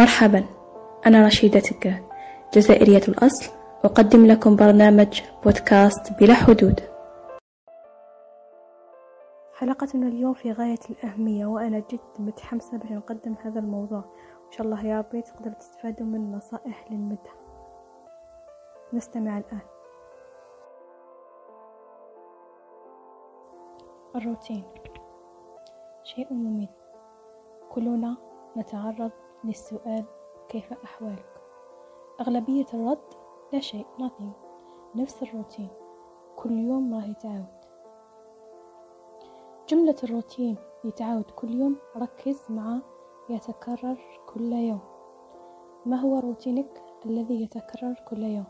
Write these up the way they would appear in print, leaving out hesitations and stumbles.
مرحبا، أنا رشيدتك جزائرية الأصل، أقدم لكم برنامج بودكاست بلا حدود. حلقتنا اليوم في غاية الأهمية، وأنا جد متحمسة باش نقدم هذا الموضوع، إن شاء الله يا ربي تقدر تستفادوا من نصائح للمدة. نستمع الآن. الروتين شيء ممل، كلنا نتعرض للسؤال كيف أحوالك؟ أغلبية الرد لا شيء، nothing. نفس الروتين كل يوم راح يتعاود. جملة الروتين يتعاود كل يوم، ركز مع يتكرر كل يوم. ما هو روتينك الذي يتكرر كل يوم؟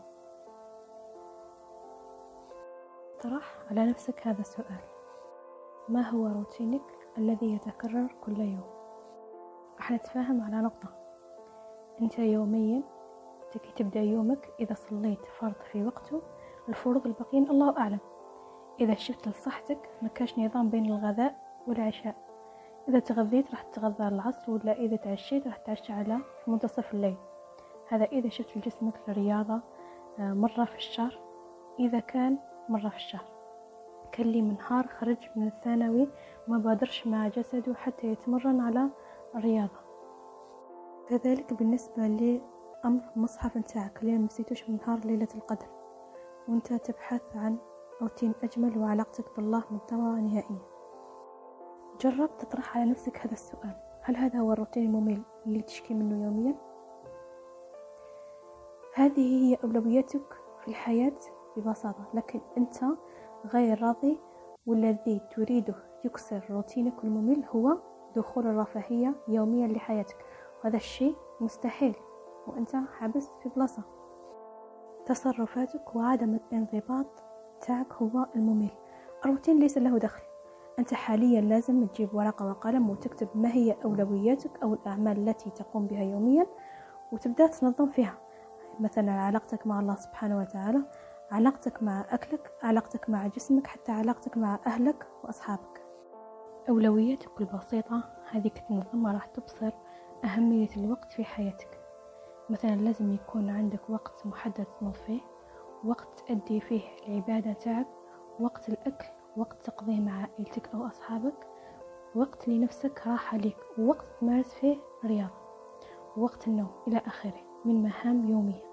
طرح على نفسك هذا السؤال. ما هو روتينك الذي يتكرر كل يوم؟ راح نتفاهم على نقطة. أنت يوميا تكي تبدأ يومك، إذا صليت فرض في وقته، الفروض الباقيين الله أعلم. إذا شفت لصحتك ما كاش نظام بين الغذاء والعشاء، إذا تغذيت راح تتغذى العصر، ولا إذا تعشيت راح تعشى على منتصف الليل. هذا إذا شفت لجسمك الرياضة مرة في الشهر، إذا كان مرة في الشهر. كان لي من نهار خرج من الثانوي وما بادرش مع جسده حتى يتمرن على الرياضة. كذلك بالنسبة لأمر مصحف نتاعك اللي نسيتوش من نهار ليلة القدر، وانت تبحث عن روتين أجمل وعلاقتك بالله مدمرة نهائيا. جرب تطرح على نفسك هذا السؤال: هل هذا هو الروتين الممل اللي تشكي منه يوميا؟ هذه هي أولوياتك في الحياة ببساطة، لكن أنت غير راضي، والذي تريده يكسر روتينك الممل هو دخول الرفاهية يوميا لحياتك، وهذا الشيء مستحيل وأنت حابس في بلاصة. تصرفاتك وعدم الانضباط تاعك هو الممل. الروتين ليس له دخل. أنت حاليا لازم تجيب ورقة وقلم وتكتب ما هي أولوياتك أو الأعمال التي تقوم بها يوميا، وتبدأ تنظم فيها. مثلا علاقتك مع الله سبحانه وتعالى، علاقتك مع أكلك، علاقتك مع جسمك، حتى علاقتك مع أهلك وأصحابك. أولوياتك البسيطة هذه تنظمها راح تبصر أهمية الوقت في حياتك. مثلا لازم يكون عندك وقت محدد تنظم فيه، وقت تأدي فيه العبادة تاعك، وقت الأكل، وقت تقضيه مع عائلتك أو أصحابك، وقت لنفسك راحة ليك، ووقت تمارس فيه رياضة، ووقت النوم، إلى آخره من مهام يومية.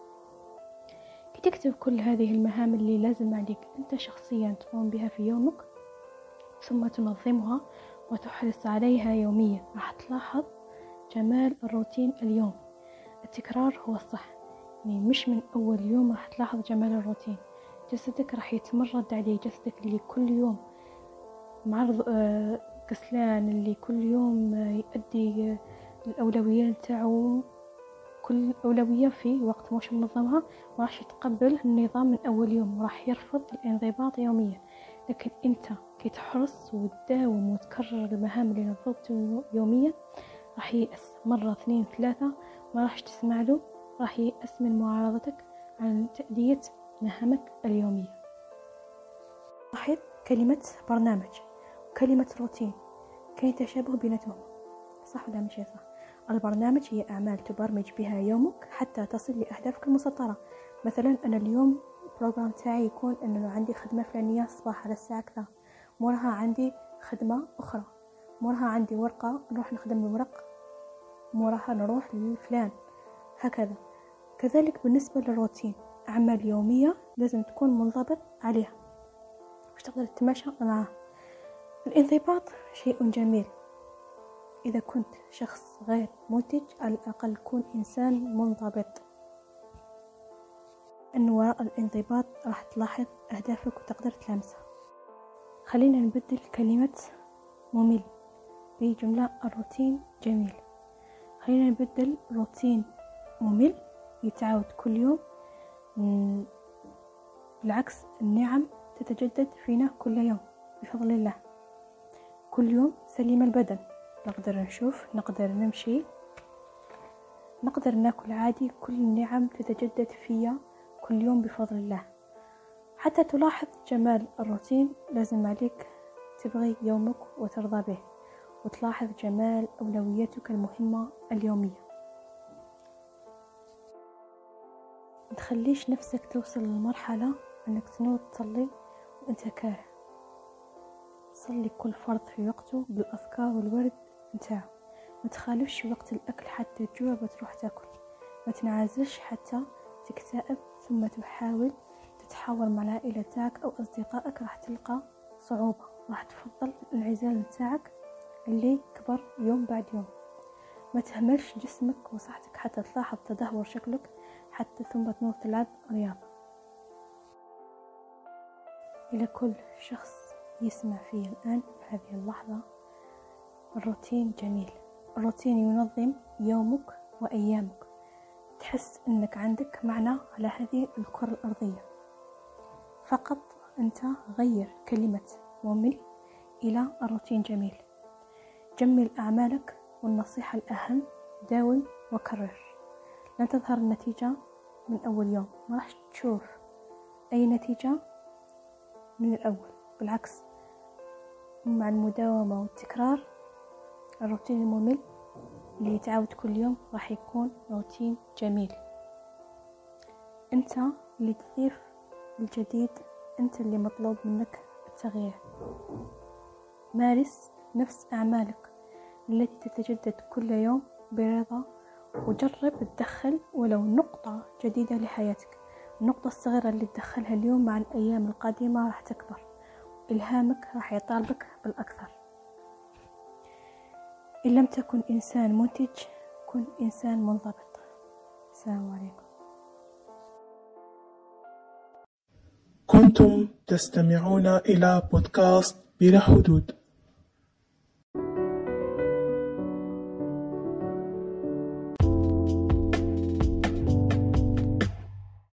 كي تكتب كل هذه المهام اللي لازم عليك أنت شخصيا تقوم بها في يومك، ثم تنظمها وتحرص عليها يوميا، راح تلاحظ جمال الروتين اليوم. التكرار هو الصح، يعني مش من أول يوم راح تلاحظ جمال الروتين. جسدك راح يتمرد عليه، جسدك اللي كل يوم معرض كسلان، اللي كل يوم يؤدي الأولويات تاعو، كل أولوية في وقت مش منظمها، وراح يتقبل النظام من أول يوم، وراح يرفض الانضباط يوميا. لكن أنت كي تحرص وتداوم وتكرر المهام اللي نظمتها يوميا، راح ييأس مرة 2 3 ما راح تسمع له، راح ييأس من معارضتك عن تأدية مهامك اليومية. لاحظ كلمة برنامج وكلمة روتين، كاين تشابه بيناتهم، صح ولا مش صح؟ البرنامج هي أعمال تبرمج بها يومك حتى تصل لأهدافك المسطرة. مثلا أنا اليوم البروجرام تاعي يكون أنه عندي خدمة فلانية الصباح على الساعة كذا، موراها عندي خدمة أخرى، موراها عندي ورقة نروح نخدم الورق، موراها نروح للفلان، هكذا. كذلك بالنسبة للروتين، أعمال يومية لازم تكون منضبط عليها باش تقدر تتماشى معها. الانضباط شيء جميل. إذا كنت شخص غير منتج، على الأقل كون إنسان منضبط، أن وراء الانضباط راح تلاحظ أهدافك وتقدر تلامسها. خلينا نبدل كلمة ممل بجملة الروتين جميل. خلينا نبدل روتين ممل يتعاود كل يوم، بالعكس النعم تتجدد فينا كل يوم بفضل الله. كل يوم سليم البدن، نقدر نشوف، نقدر نمشي، نقدر ناكل عادي، كل النعم تتجدد فيا كل يوم بفضل الله. حتى تلاحظ جمال الروتين لازم عليك تبغي يومك وترضى به، وتلاحظ جمال أولوياتك المهمة اليومية. تخليش نفسك توصل للمرحلة أنك تنوض تصلي وأنت كاره. صلي كل فرض في وقته بالأذكار والورد نتاعو. ما تخالفش وقت الأكل حتى تجوع وتروح تاكل. ما تنعزلش حتى تكتئب ثم تحاول تتحاور مع العائلة تاعك أو أصدقائك، راح تلقى صعوبة، راح تفضل الانعزال تاعك اللي يكبر يوم بعد يوم. ما تهملش جسمك وصحتك حتى تلاحظ تدهور شكلك، حتى ثم تنوض تلعب رياضة. إلى كل شخص يسمع فيه الآن في هذه اللحظة، الروتين جميل. الروتين ينظم يومك وأيامك، تحس أنك عندك معنى على هذه الكرة الأرضية. فقط أنت غير كلمة ممل إلى الروتين جميل. جمل أعمالك، والنصيحة الأهم داوم وكرر. لن تظهر النتيجة من أول يوم، ما راح تشوف أي نتيجة من الأول، بالعكس مع المداومة والتكرار الروتين الممل اللي يتعاود كل يوم راح يكون روتين جميل. أنت اللي تضيف الجديد، أنت اللي مطلوب منك التغيير. مارس نفس أعمالك التي تتجدد كل يوم برضا، وجرب تدخل ولو نقطة جديدة لحياتك. النقطة الصغيرة اللي تدخلها اليوم مع الأيام القادمة راح تكبر، إلهامك راح يطالبك بالأكثر. إن لم تكن إنسان منتج، كن إنسان منضبط. السلام عليكم. كنتم تستمعون إلى بودكاست بلا حدود.